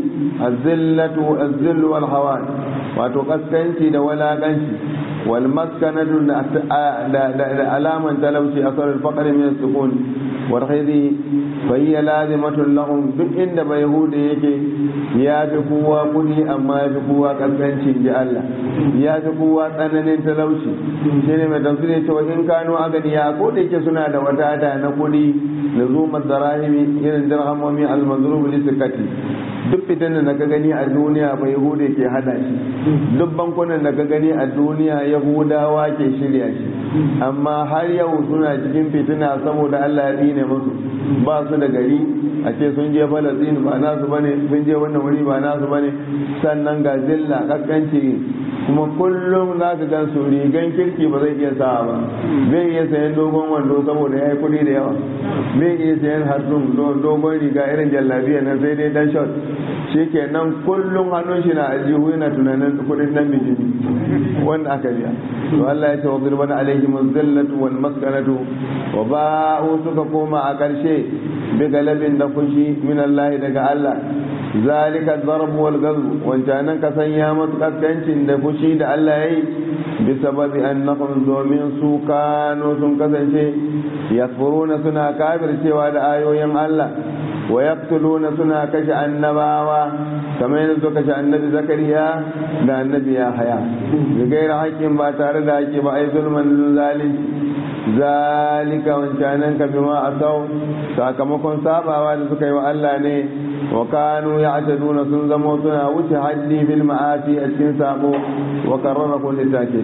azzillu wal hawan wato kaskanci da walakanci wal maskanatu da alaman talauci asar al-faqr min as-sukun wal khayri fa hiya lazimatun lahum duk inda bai yahudi yake ya fi kowa kudi amma ya fi kowa kaskanci ji Allah ya fi kowa tsananin talauci shine mai tafsiri cewa in kano agani ya ko da yake suna da wadata na kudi da zumar darahimi irin dirhamomi al-mazrub li sikati duk fitan da ka gani a duniya bai yahude ke hada shi duk bankunan da ka gani a duniya yahudawa ke shirya shi amma har yau suna cikin fitina saboda Allah ya dine musu ba su da gari a ce sun je Palestine ba nasu bane sun je wannan wuri ba nasu bane sannan ga zilla kaskanci kuma kullum za ka gan su rigan kirki ba zai iya sawa ba zai iya sayan dogon wando saboda ya yi kudi da yawa zai iya sayan hatsun dogon riga irin jallabiya nan sai dai dan shot shi ke nan kullum hannun shi na aljihu yana tunanin kudin nan bijimi wanda aka biya to Allah ya ce wa birbana alaihim zillatu wal maskanatu wa ba'u suka koma a karshe bi galabin da kushi min Allah daga Allah zalika darb wal ghadab wancanan ka sanya musu kaskancin da fushi da Allah yayi bi sababi annahum domin su kano sun kasance yakfuruna suna kafircewa da ayoyin Allah wa yaqtuluna suna kashe annabawa kamar yadda suka kashe annabi Zakariya da annabi Yahaya da gaira haƙƙin ba tare da haƙƙi ba ai zulman zalunci zalika wancanan ka bima asau sakamakon sabawa da suka yi wa Allah ne wa kanu ya'taduna sun zamo suna wuce haddi bil ma'asi a cikin sabo wa karrara kullu take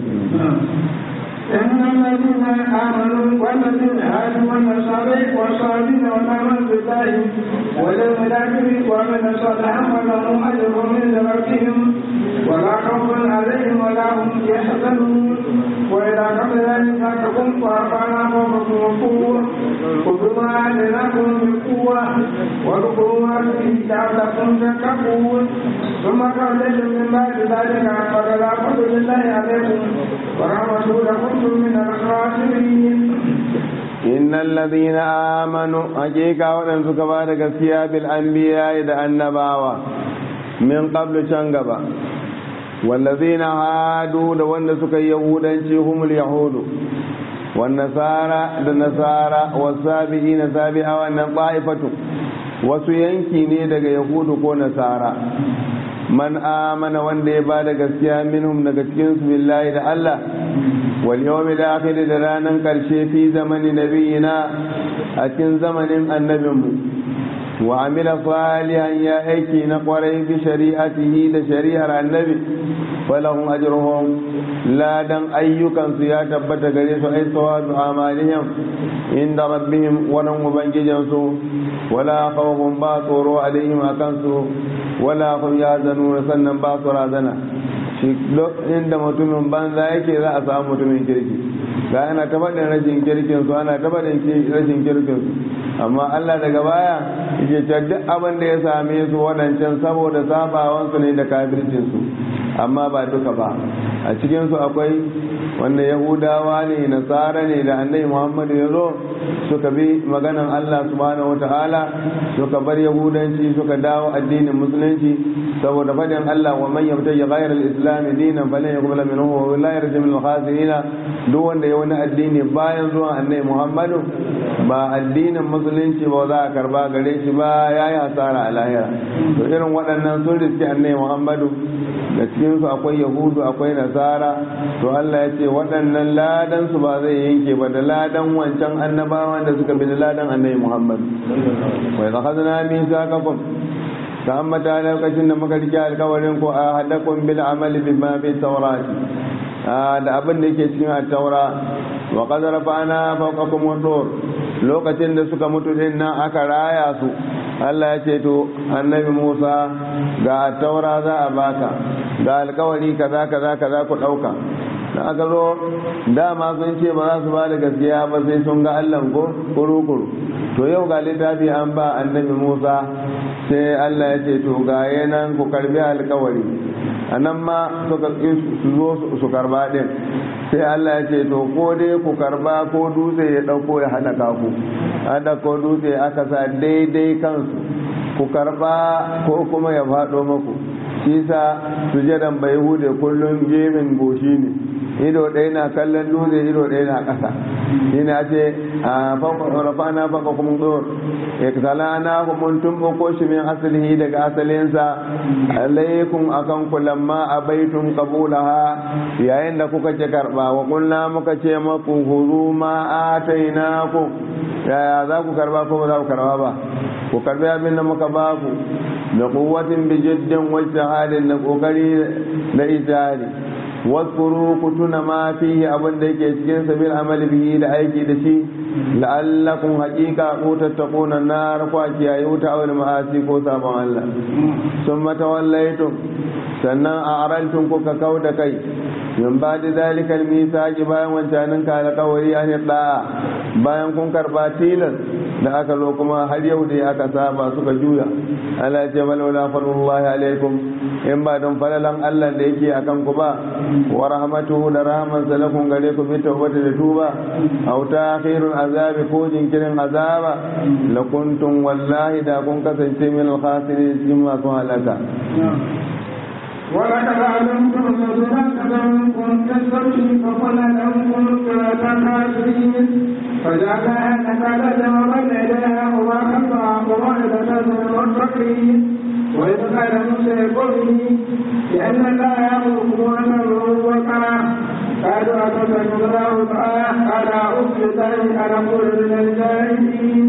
إن الذين آمنوا والذين هادوا والنصارى والصابين والآمنوا بالله واليوم الآخر وعملوا صالحا فلهم أجر من ربهم ولا خوف عليهم ولا هم يحزنون وإذا قبل ذلك فاتقوا ورفعنا فوقكم الطور خذوا ما آتيناكم بقوة واذكروا ما فيه لعلكم تتقون ثم قبلتم من بعد ذلك فلا فضل الله عليكم ورحمته لكنتم من الخاسرين إن الذين آمنوا حقيقة ولن سكبار قسيا بالأنبياء إذا النباوة من قبل شنقبا والذين هادوا لون سكا يهودا هم اليهود والنصارى النصارى والسابئين سابئة وأن طائفة وسينكي نيدك يهود كو نصارى من آمن وان دي بعد قسيا منهم نقسكنس بالله لألا واليوم الآخر لرانا كرشي في زمن نبينا أتن زمن النبي وعمل صالحا يا أيكي نقري بشريعته لشريعة النبي فلهم أجرهم لا دم أيكا سياتا بتغريس أي صواب أعمالهم عند ربهم ولهم بنججنسو ولا خوف باطر عليهم أكنسو ولا هم يحزنون سنن باطر أذنا inda mutumin banza yake za a samu mutumin kirki ga ana tabbatin rashin kirkin su ana tabbatin rashin kirkin su amma Allah daga baya yake cewa duk abin da ya same su wadancan saboda sabawan su ne da kafircin su amma ba duka ba a cikin su akwai wanda yahudawa ne nasara ne da annabi muhammadu ya zo suka bi maganan Allah subhanahu wataala suka bar yahudanci suka dawo addinin musulunci saboda fadin Allah wa man yabtaji ghayra al-islam dinan falan yuqbala minhu wa la yarju min al-khasirin duk wanda ya wani addini bayan zuwan annabi muhammadu ba addinin musulunci ba za a karba gare shi ba yayi hasara a lahira to irin waɗannan sun riski annabi muhammadu da cikin su akwai yahudu akwai nasara to Allah ya ce waɗannan ladan su ba zai yanke ba da ladan wancan annabawan da suka bi da ladan annabi muhammad wa idza khadna mithaqakum ta ambata lokacin da muka rike alƙawarin ku a hadakum bil amali bima fi tawrati da abin da yake cikin at-taura wa qad rafa'na fawqakum ad-dur lokacin da suka mutu din nan aka raya su Allah ya ce to annabi Musa ga taura za a baka ga alkawari kaza kaza kaza ku dauka da aka zo dama sun ce ba za su ba da gaskiya ba sai sun ga Allah ko kuru to yau ga littafi an ba annabi Musa sai Allah ya ce to ga yanan ku karbi alkawari anan ma suka zo su karba din sai Allah ya ce to ko dai ku karba ko dutse ya dauko ya halaka ku hada ko dutse aka sa daidai kansu ku karba ko kuma ya fado maku shi sa sujadan bai hude kullun gemin goshi ne ido ɗaya na kallon dutse ido ɗaya na ƙasa shi ne ce a rafana faka kuma zuwa iktala na mun tumɓuko shi min asalihi daga asalinsa alaikum akan kulamma a baitun qabulaha yayin da kuka ce karɓa wa kullum muka ce maku huzu ma atainakum yaya za ku karɓa ko ba za ku karɓa ba ku karɓi abin da muka ba ku da kuwatin bijiddin wacce halin da ƙoƙari da ijari waskuru ku tuna ma fihi abin da yake cikin sabil amali bihi da aiki da shi la'allakum haqiqa ku tattaquna nar ku kiyaye wuta aw ma'asi ko sabon Allah summa tawallaytum sannan a'raltum ku ka kauda kai min ba'di zalikal misaqi bayan wancanin ka alƙawari an da bayan kun karba tilan da aka zo kuma har yau da aka saba suka juya Allah ya ce walaula fadlullahi alaikum in ba don falalan Allah da yake akan ku ba wa rahmatuhu da rahman salakum gare ku bi tawbati da tuba aw ta'khirul azabi ko jinkirin azaba la kuntum wallahi da kun kasance min al-khasirin cikin masu halaka ولقد علمتم صدقكم كالصبر فقل لكم صراط الخاسرين فجعلها نكالا جوابا اليها وما خطا وموعظة للمتقين وإذ قال موسى قومه لأن الله يأمركم أن تذروا البقرة قالوا أتتخذناه بآية قال أعوذ بالله أن أقول من الجاهلين.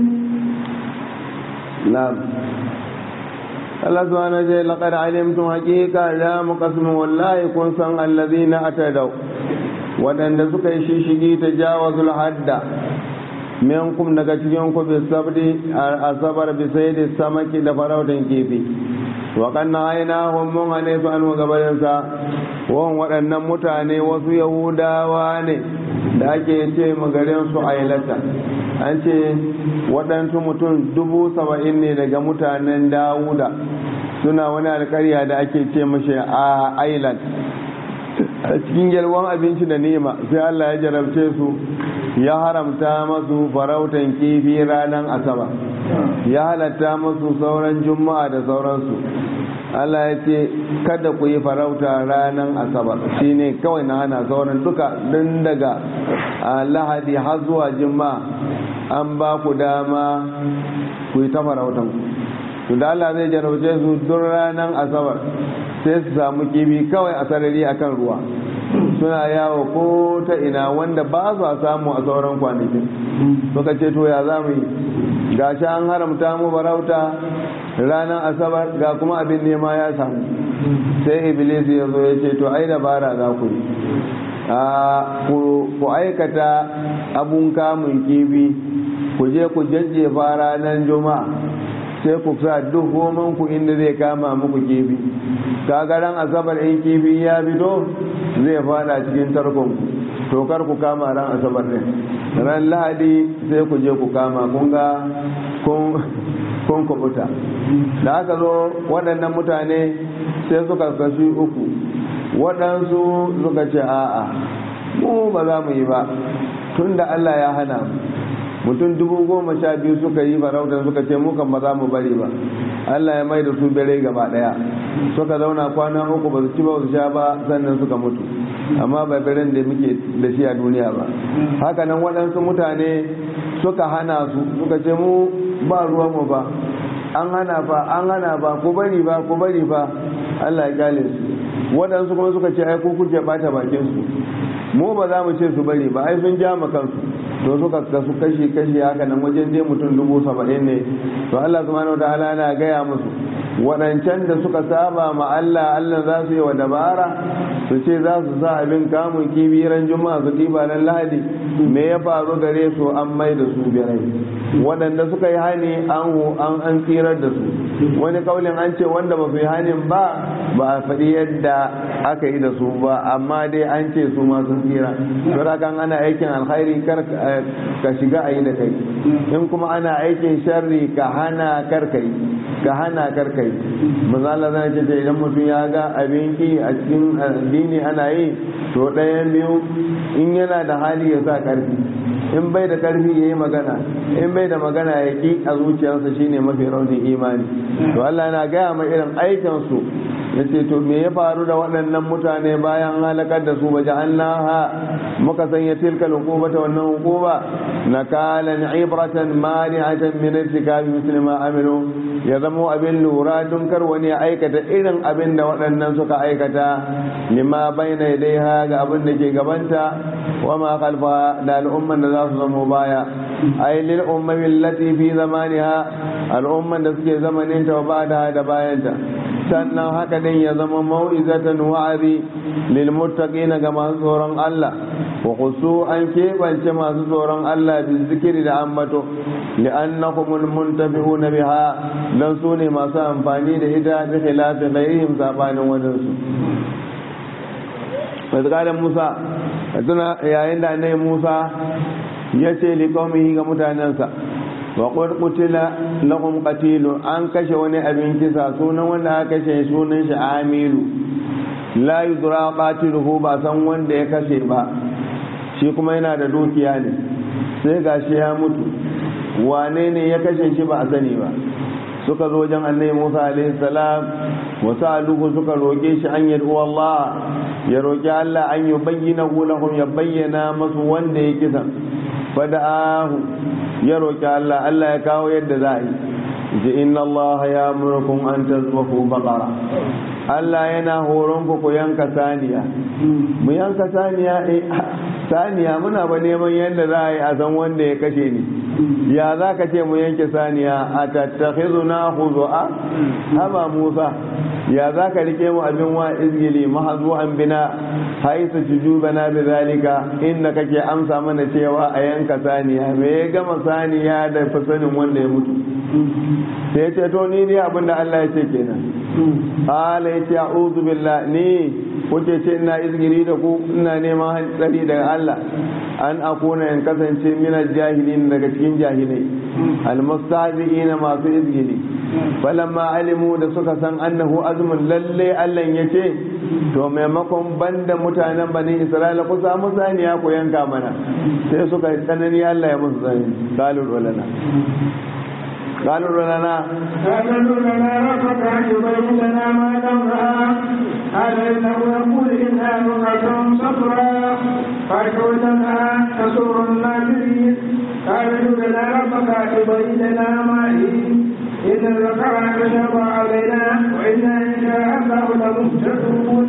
نعم. Allah subhanahu wa ta'ala laqad alimtum haqiqa la muqassim wallahi kun san alladhina atadaw wadanda suka yi shishigi ta jawazul hadda minkum daga cikin ku bi sabri asabar bi sayyid samaki da farautan kifi wa kanna aynahum mun hane su an gabarin sa waɗannan mutane wasu yahudawa ne da ake ce magarin su ailata an ce waɗansu mutum 70,000 ne daga mutanen dawuda suna wani alkarya da ake ce mashi a island a cikin yalwan abinci da nema sai Allah ya jarabce su ya haramta masu farautan kifi ranar asabar ya halatta masu sauran juma'a da sauransu Allah ya ce kada ku yi farauta ranar asabar shine kawai na hana sauran duka din daga lahadi har zuwa juma'a an ba ku dama ku yi ta farautan ku da Allah zai jarauce su duk ranar asabar sai su samu kibi kawai a sarari akan ruwa suna yawo ko ta ina wanda ba su samu a sauran kwanakin suka ce to ya za mu yi gashi an haramta mu farauta ranar asabar ga kuma abin nema ya samu sai iblis ya zo ya ce to ai dabara za ku yi ku aikata abun kamun kibi ku je ku jajjefa ranar juma'a sai ku sa duk homanku inda zai kama muku kibi kagaran asabar in kibi ya fito zai fada cikin tarkon to kar ku kama ran asabar ne ran lahadi sai ku je ku kama kun ga kun kubuta da aka zo waɗannan mutane sai suka kashi uku waɗansu suka ce a'a mu ba za mu yi ba tunda Allah ya hana mutum 12,000 suka yi farautar suka ce mu kan ba za mu bari ba. Allah ya mai da su bere gaba daya suka zauna kwana 3 ba su ci ba su sha ba sannan suka mutu, amma ba beren da muke da shi a duniya ba. Haka nan waɗansu mutane suka hana su suka ce mu ba ruwanmu ba, an hana ba ku bari ba. Allah ya kyale su. Waɗansu kuma suka ce ai ku kuke bata bakin su, mu ba za mu ce su bari ba, ai sun ja mu kansu. To suka kasu kashi haka nan wajen dai mutum 70,000 ne. To Allah subhanahu wa ta'ala na gaya musu waɗancan da suka saba ma Allah za su yi wa dabara su ce za su sa abin kamun kibiran juma'a su ɗiba ran lahadi. Me ya faru gare su? An mai da su birai. Waɗanda suka yi hani an tsirar da su. Wani kaulin an ce wanda ba su yi hanin ba a faɗi yadda aka yi da su ba, amma dai an ce su ma sun tsira. Saboda kan ana aikin alkhairi kar ka shiga a yi da kai, in kuma ana aikin sharri ka hana karkai. Maza Allah zai ce idan mutum ya ga abin ki a cikin addini ana yi, to ɗayan biyu, in yana da hali ya sa ƙarfi, in bai da ƙarfi ya yi magana, in bai da magana ya ki a zuciyarsa shine mafi raunin imani. To Allah yana gaya ma irin aikinsu ya ce to me ya faru da waɗannan mutane bayan halakar da su baje Allah muka sanya tilkal hukubata wannan hukuba nakalan ibratan mani'atan min irtikabi misli ma amilu, ya zamo abin lura don kar wani ya aikata irin abin da waɗannan suka aikata, lima bayna yadayha ga abin da ke gabanta wa ma khalfa da al'umman da za su zamo baya, ay lil ummati allati fi zamaniha, al'umman da suke zamanin ta ba da bayanta. Sannan haka din ya zama mau'izatan wa'azi lil muttaqina ga masu tsoron Allah, wa khusu an kebance masu tsoron Allah bi zikiri da ambato li'annahumul muntafi'una biha, dan su ne masu amfani da ita bi khilafi ghayrihim sabanin wadansu. Fazqala Musa, tuna yayin da annabi Musa ya ce li qaumihi ga mutanansa wa qutila lahum qatilu, an kashe wani abin kisa, sunan wanda aka kashe sunan shi Amilu, la yudra qatiluhu, ba san wanda ya kashe ba, shi kuma yana da dukiya ne, sai gashi ya mutu, wane ne ya kashe shi ba a sani ba. Suka zo wajen annabi Musa alaihi salam wa sa'aluhu, suka roke shi an yadu Allah, ya roki Allah an yubayyana lahum, ya bayyana masu wanda ya kisa. Fada'ahu, ya roki Allah ya kawo yadda za a yi. ji inna Allah ya murkum an tazbahu baqara, Allah yana horon ku yanka saniya. Mu yanka saniya muna ba neman yadda za a yi a san wanda ya kashe ni. Ya za ka ce mu yanke saniya? A tattakhizuna khuzu'a, haba Musa, ya za ka rike mu abin wa izgili mahzu'an bina haisu tujubana bi zalika, inda kake amsa mana cewa a yanka saniya. Me ya gama saniya da fasanin wanda ya mutu? Sai ya ce to ni ne abinda Allah ya ce kenan. Ala ya ce a'udhu billah, ni kuke ce ina izgiri da ku, ina neman tsari daga Allah, an akuna in kasance minal jahilin, daga cikin jahilai, almustahzi'ina masu izgiri. Falamma alimu, da suka san annahu azmun, lalle Allah ya ce to maimakon banda mutanen bani Isra'ila ku samu saniya ku yanka mana, sai suka tsanani Allah ya musu sani. قالوا لنا ربك يبين لنا ما لونها، قال إنه يقول إنها لغة صفرا فأجعلنا تسر الناظرين. قالوا لنا ربك يبين لنا ما هي، إن الذكر تشابه علينا وإنا إن شاء الله لمهتدون.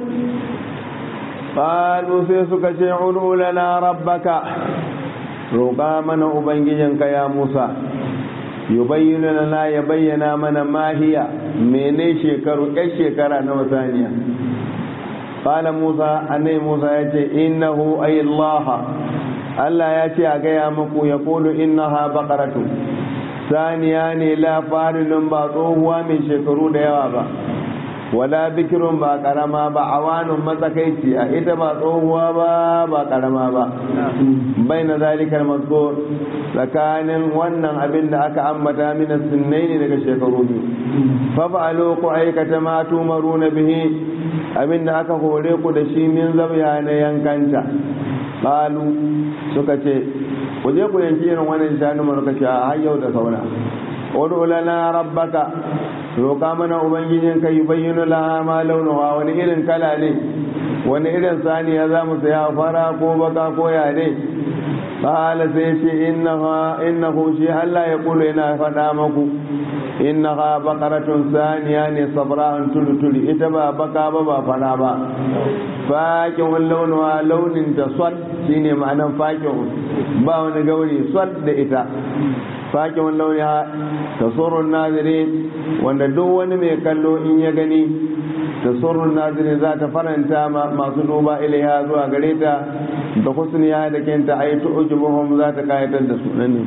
قالوا سيسك ادعوا لنا ربك، روقا من أبنجيك يا موسى، yubayyinu lana, ya bayyana mana mahiya, mene shekara na wasaniya. Qala Musa, annai Musa ya ce innahu ay Allah ya ce a gaya muku, ya kulu innaha baqaratu, saniya ne la farilun, ba tsohuwa mai shekaru da yawa ba, wala bikirun ba karama ba, awanun matsakaici, a ita ba tsohuwa ba karama ba. Bai na zalikar mazkur, tsakanin wannan abin da aka ambata mina sunnai ne daga shekaru biyu. Fafa'alo ku aikata ma tumaru na bihi, abin da aka hore ku da shi min zabya na yankanta. qalu suka ce ku je ku yanki irin wannan shanu mu suka ce a yau da saura ud'u lana rabbaka roƙa mana ubangijin ka yubayyinu lana ma launuha wani irin kala ne wani irin saniya za mu saya fara ko baka ko ya ne qala sai ce innahu shi Allah ya kula yana faɗa maku innaha baqaratun saniya ne sabra'un tulutuli ita ba baka ba fara ba faƙin launuwa launin ta swat shine ma'anan faƙin ba wani gauri swat da ita faƙin launuwa tasurrun nazire wanda duk wani mai kallo in ya gani tasurrun nazire za ta faranta masu duba ilaiha zuwa gare ta da husniya da kenta ai tu'jibuhum za ta kayatar da su nan ne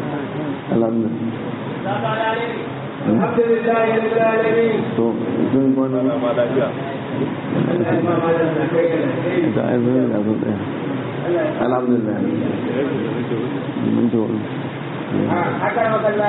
alhamdulillah rabbil alamin to sun gona ma lafiya da ai zai da zo tsaya alhamdulillah mun to haka makalla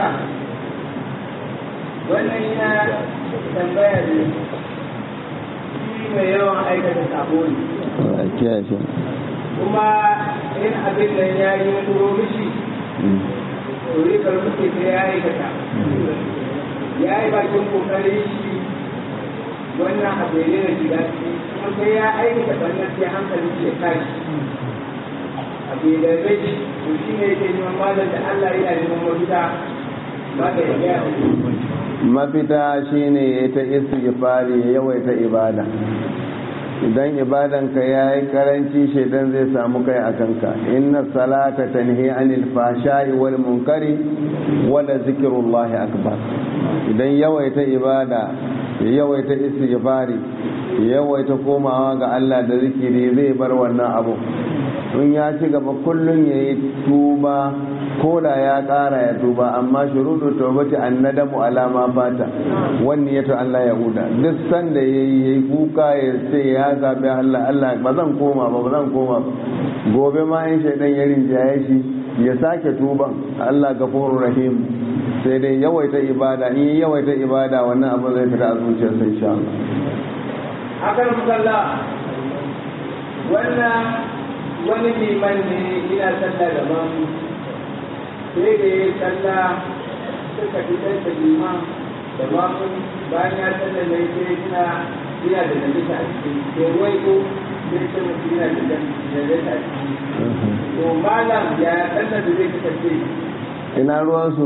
wannan yana tambaya ne shi mai yawan aikata sabo ne kiyaye shi kuma in abin da ya yi turo mishi to yi karfi ke ta ya aikata ya yi bakin kokarin shi wannan abu ne da shiga kuma sai ya aikata bannan sai hankali ke tashi abu da zai to shi ne yake neman malam da Allah yana neman mafita ba ka yi gaya mafita shine ya ta istighfari ya yawaita ibada idan ibadanka ya yi karanci shaidan zai samu kai a kanka inna salata tanhi anil fashai wal munkari wala zikrullahi akbar idan yawaita ibada yawaita istighfari yawaita komawa ga Allah da zikiri zai bar wannan abu in ya ci gaba kullun yayi tuba ko da ya ƙara ya tuba amma shuruɗu tawbati annadamu ala ma fata wani yato Allah ya huda duk sanda yayi kuka ya ce ya zabi Allah ba zan koma ba gobe ma in shaidan ya rinjaye shi ya sake tuban Allah gafurur rahim sai dai yawaita ibada in yawaita ibada wannan abu zai fita a zuciyarsa insha Allah akan musalla wannan wani liman ne ina sallah gaban sai da ya kalla suka fitar da liman da mamun bayan ya kalla da ya ce yana da najisa a ciki sai wai ko sai ce mutum yana da najisa a ciki to malam ya kalla da zai kasance ina ruwansu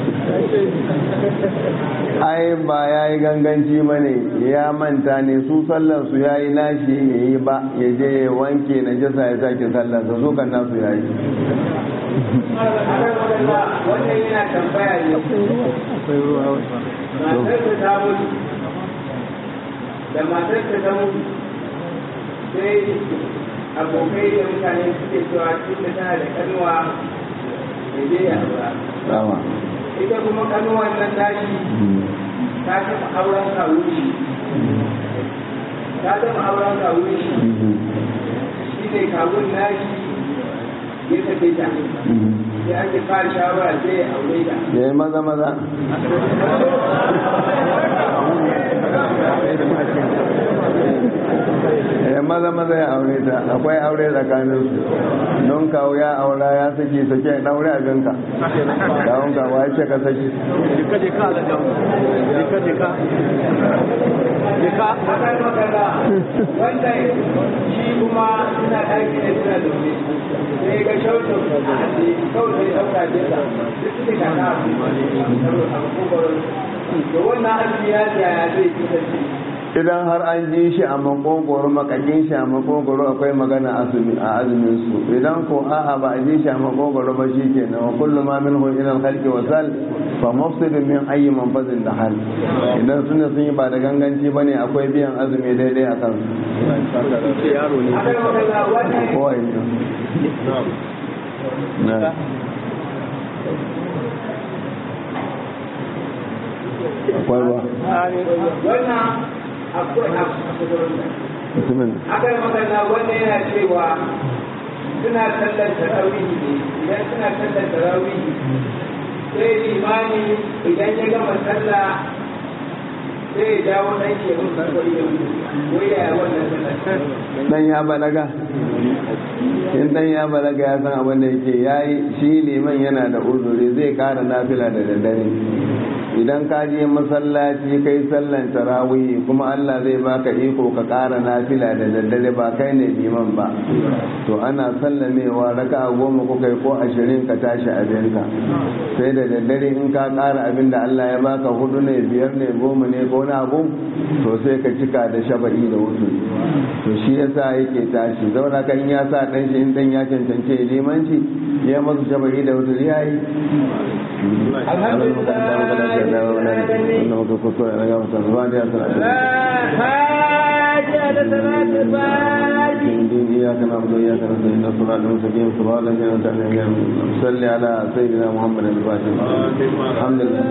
ai ba ya yi ganganci ba ne ya manta ne su sallarsu ya yi nashi ya yi ba ya je ya wanke na jasa ya sake sallarsa su kan nasu ya yi wannan yana tambaya ne matar ta mutu sai abokai da mutane suke cewa tun da tana da kanuwa da je ya aura ita kuma kanuwan nan tashi ta taɓa auren kawuni shi ne kawun nashi ya tafi ta sai ake fara shawara sai ya aure ta ya yi maza maza ya aure ta akwai aure tsakanin su don kawo ya aura ya sake daure abinka kawon kawo ya ce ka saki wanda shi kuma suna ɗaki da suna zaune sai ga shautar a hannu kawai sai ɗauka jesa duk suke kaka a makogoron da wannan azumi ya zai kasance idan har an ji shi a makogoro makakin shi a makogoro akwai magana a azumin su idan ko a'a ba a ji shi a makogoro ba shi ke na kullu ma min hu ila al-khalqi wa sal fa mufsidun min ayyi manfazin da hal idan sun yi ba da ganganci bane akwai biyan azumi daidai a kan akwai ba akwai magana wanda yana cewa suna sallar tarawihi ne idan suna sallar tarawihi sai limani idan ya gama sallah sai ya jawo ɗan ke musu kwari da wuri ya wannan sallar dan ya balaga in dan ya balaga ya san abin da yake yayi shi liman yana da uzuri zai kara nafila da daddare idan ka je masallaci kai sallan tarawih kuma Allah zai baka iko ka kara nafila da daddare ba kai ne liman ba to ana sallamewa raka'a 10 ko kai ko 20 ka tashi abinka sai da daddare in ka kara abin da Allah ya baka 4 ne 5 ne 10 ne ko na abu to sai ka cika da shafa'i da wutu to shi yasa yake tashi zauna kan ya sa dan shi in dan ya cancance limanci ya masa shafa'i da wutu yayi إياك نعبد وإياك نستعين الصراط المستقيم صراط الذين أنعمت عليهم صل على سيدنا محمد الفاتح الحمد لله